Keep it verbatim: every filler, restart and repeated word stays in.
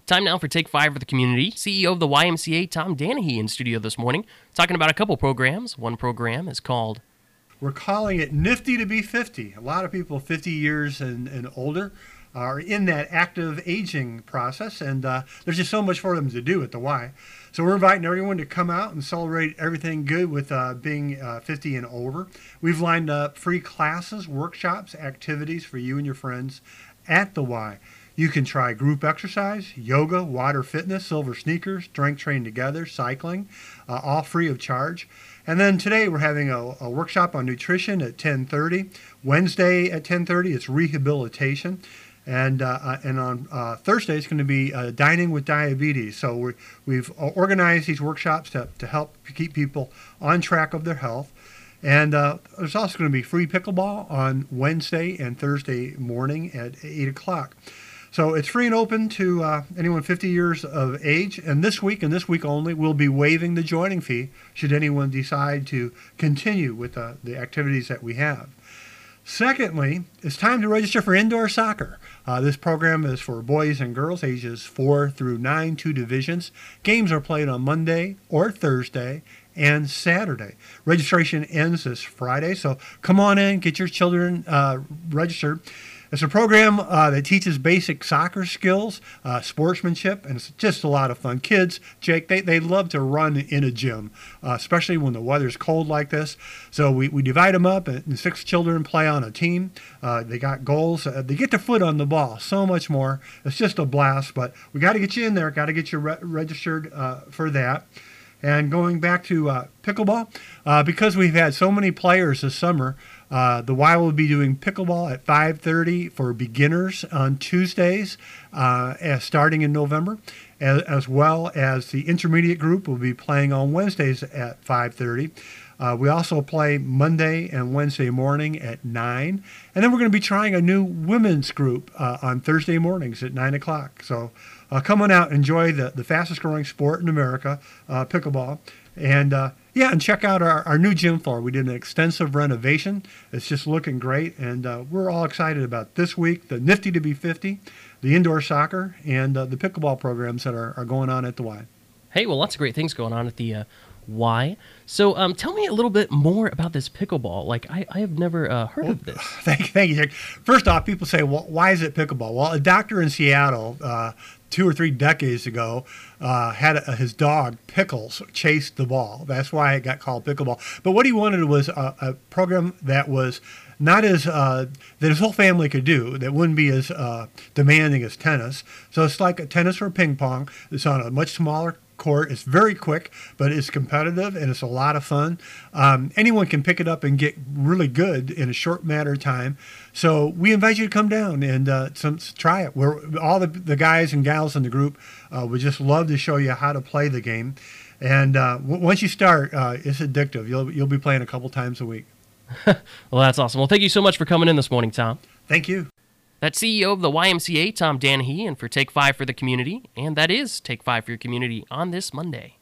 Time now for Take Five for the Community. C E O of the Y M C A, Tom Danahy, in studio this morning, talking about a couple programs. One program is called... We're calling it Nifty to be fifty. A lot of people fifty years and, and older are in that active aging process, and uh, there's just so much for them to do at the Y. So we're inviting everyone to come out and celebrate everything good with uh, being uh, fifty and over. We've lined up free classes, workshops, activities for you and your friends at the Y. You can try group exercise, yoga, water fitness, silver sneakers, strength train together, cycling, uh, all free of charge. And then today we're having a, a workshop on nutrition at ten thirty. Wednesday at ten thirty it's rehabilitation. And uh, and on uh, Thursday it's going to be uh, dining with diabetes. So we're, we've organized these workshops to, to help keep people on track of their health. And uh, there's also going to be free pickleball on Wednesday and Thursday morning at eight o'clock. So it's free and open to uh, anyone fifty years of age. And this week, and this week only, we'll be waiving the joining fee should anyone decide to continue with uh, the activities that we have. Secondly, it's time to register for indoor soccer. Uh, this program is for boys and girls ages four through nine, two divisions. Games are played on Monday or Thursday and Saturday. Registration ends this Friday, so come on in, get your children uh, registered. It's a program uh, that teaches basic soccer skills, uh, sportsmanship, and it's just a lot of fun. Kids, Jake, they, they love to run in a gym, uh, especially when the weather's cold like this. So we, we divide them up, and six children play on a team. Uh, they got goals. Uh, they get their foot on the ball, so much more. It's just a blast, but we got to get you in there, got to get you re- registered uh, for that. And going back to uh, pickleball, uh, because we've had so many players this summer, uh, the Y will be doing pickleball at five thirty for beginners on Tuesdays, uh, as starting in November, as, as well as the intermediate group will be playing on Wednesdays at five thirty. Uh, we also play Monday and Wednesday morning at nine. And then we're going to be trying a new women's group uh, on Thursday mornings at nine o'clock. So uh, come on out, enjoy the, the fastest growing sport in America, uh, pickleball. And uh, yeah, and check out our, our new gym floor. We did an extensive renovation. It's just looking great. And uh, we're all excited about this week, the Nifty to be fifty, the indoor soccer, and uh, the pickleball programs that are, are going on at the Y. Hey, well, lots of great things going on at the uh, Y. So um, tell me a little bit more about this pickleball. Like, I, I have never uh, heard well, of this. Thank you, thank you, Jake. First off, people say, well, why is it pickleball? Well, a doctor in Seattle uh, two or three decades ago uh, had a, his dog, Pickles, chase the ball. That's why it got called pickleball. But what he wanted was a, a program that was not as, uh, that his whole family could do, that wouldn't be as uh, demanding as tennis. So it's like a tennis or ping pong. It's on a much smaller court. It's very quick, but it's competitive and it's a lot of fun. Um, anyone can pick it up and get really good in a short matter of time. So we invite you to come down and uh, some, try it. We're, all the, the guys and gals in the group uh, would just love to show you how to play the game. And uh, w- once you start, uh, it's addictive. You'll, you'll be playing a couple times a week. Well, that's awesome. Well, thank you so much for coming in this morning, Tom. Thank you. That's C E O of the Y M C A, Tom Danahy, and for Take Five for the Community. And that is Take Five for your community on this Monday.